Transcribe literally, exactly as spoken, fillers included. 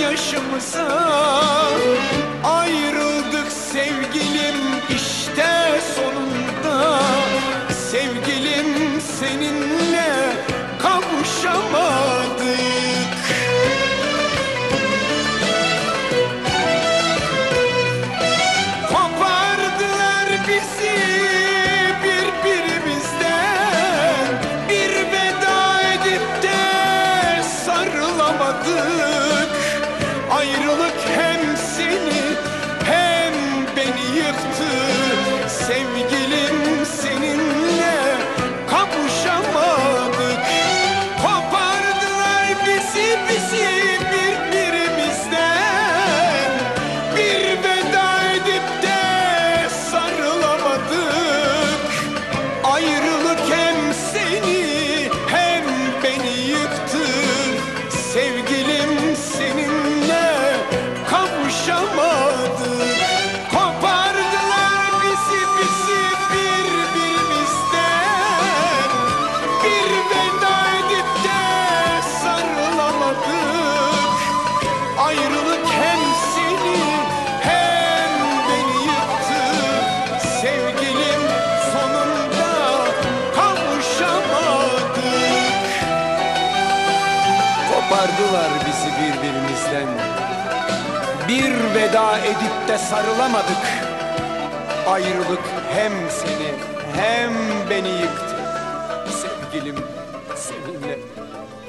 yaşımıza. Ayrıldık sevgilim işte sonunda. Sevgilim seninle kavuşamadık. Kopardılar bizi birbirimizden. Bir veda edip de sarılamadık. Ayrılık hem seni hem beni yıktı. Sevgilim seninle kavuşamadık. Kopardılar bizi bizi birbirimizden. Bir veda edip de sarılamadık. Ayrılık hem seni hem beni yıktı. Sevgilim seninle kavuşamadık. Kopardılar bizi bizi birbirimizden. Bir veda edip de sarılamadık. Ayrılık hem seni hem beni yıktı. Sevgilim sonunda kavuşamadık. Kopardılar bizi birbirimizden. Bir veda edip de sarılamadık. Ayrılık hem seni hem beni yıktı. Sevgilim seninle